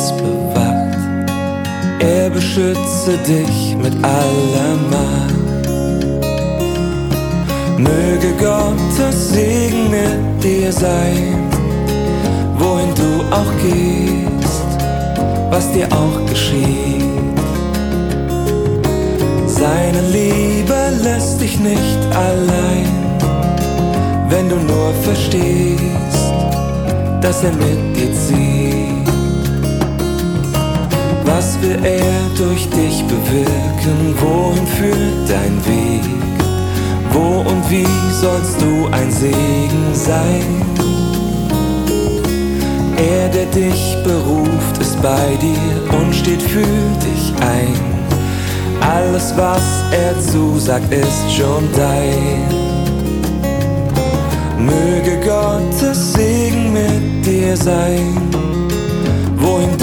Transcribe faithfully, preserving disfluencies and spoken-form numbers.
stets bewacht. Er beschütze dich mit aller Macht. Möge Gottes Segen mit dir sein, wohin du auch gehst, was dir auch geschieht. Seine Liebe lässt dich nicht allein, wenn du nur verstehst, dass er mit dir zieht. Was will er durch dich bewirken? Wohin führt dein Weg? Wo und wie sollst du ein Segen sein? Er, der dich beruft, ist bei dir und steht für dich ein. Alles, was er zusagt, ist schon dein. Möge Gottes Segen mit dir sein, wohin